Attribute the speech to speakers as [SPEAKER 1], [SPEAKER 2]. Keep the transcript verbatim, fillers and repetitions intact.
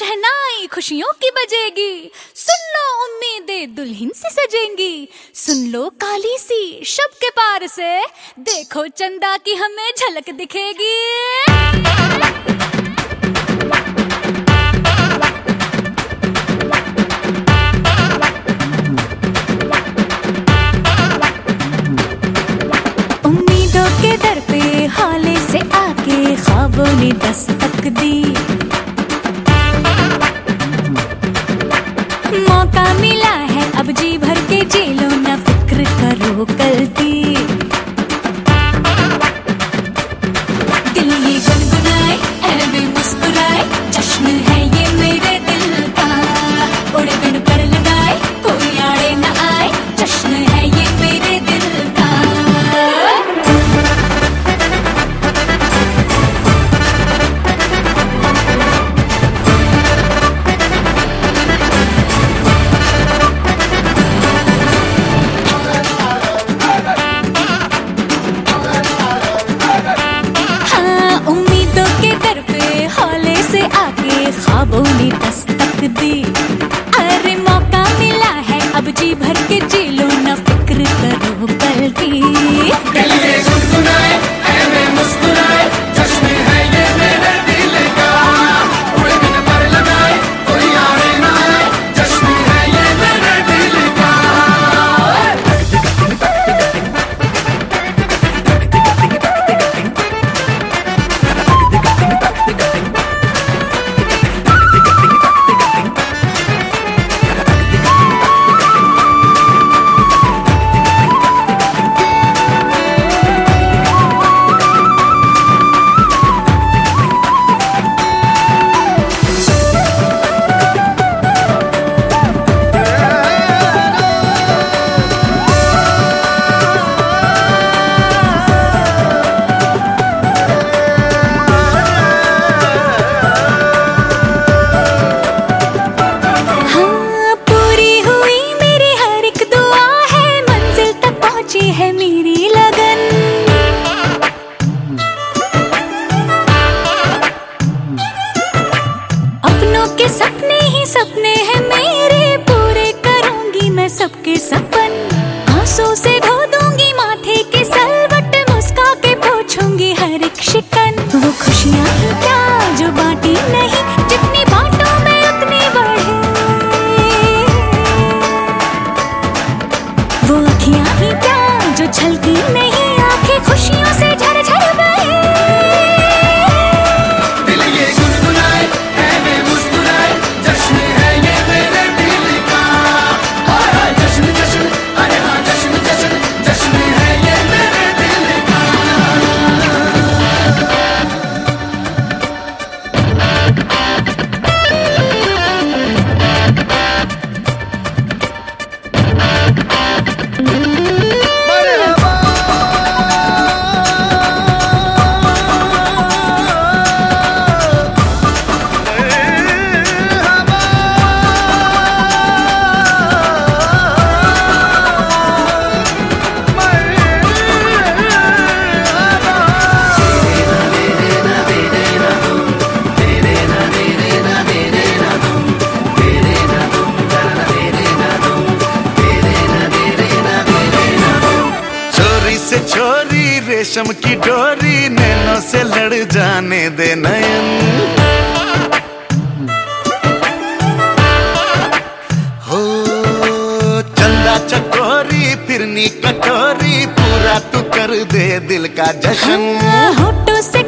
[SPEAKER 1] शहनाई खुशियों की बजेगी। सुन लो उम्मीदें दुल्हन से सजेंगी। सुन लो काली सी शब के पार से, देखो चंदा की हमें झलक दिखेगी। उम्मीदों के दर पे हाले से आके ख्वाबों ने दस्तक दी। मौका मिला है अब जी भर के जी लो, ना फिक्र करो कल की। दिल ये गुनगुनाए ऐ मुस्कुराए, जश्न है ये मेरे दिल का। उड़े बिन पर लगाए कोई आड़े न आए, जश्न है ये मेरे दिल का। ख्वाबों ने दस्तक दी। अरे मौका मिला है अब जी भर के जी लो, ना फिक्र करो कल की।
[SPEAKER 2] दिल ये गुनगुनाए ऐ मुस्कुराए, जश्न है ये मेरे दिल का। उड़े बिन पर लगाए कोई आड़े न आए, जश्न है ये मेरे दिल का।
[SPEAKER 1] है मेरी लगन, अपनों के सपने ही सपने हैं मेरे, पूरे करूंगी मैं सबके सपन। आंसू से धो दूंगी माथे के सलवट, मुस्का के पूछूंगी हर एक शिकन। वो खुशियां ही क्या जो बांटी नहीं, जितनी बांटो मैं उतनी बढ़े। वो अखियां ही क्या जो छलकी नहीं, आंखें खुशियों से झरझर बहे।
[SPEAKER 2] दिल ये गुनगुनाए ऐ मुस्कुराए, जश्न है ये मेरे दिल का। हाय जश्न जश्न, अरे हाँ जश्न जश्न, जश्न है ये मेरे दिल का। छोरी रेशम की डोरी, नैनों से लड़ जाने दे नयन। हो चंदा चकोरी फिरनी कटोरी, पूरा तू कर दे दिल का जश्न।
[SPEAKER 1] होठों से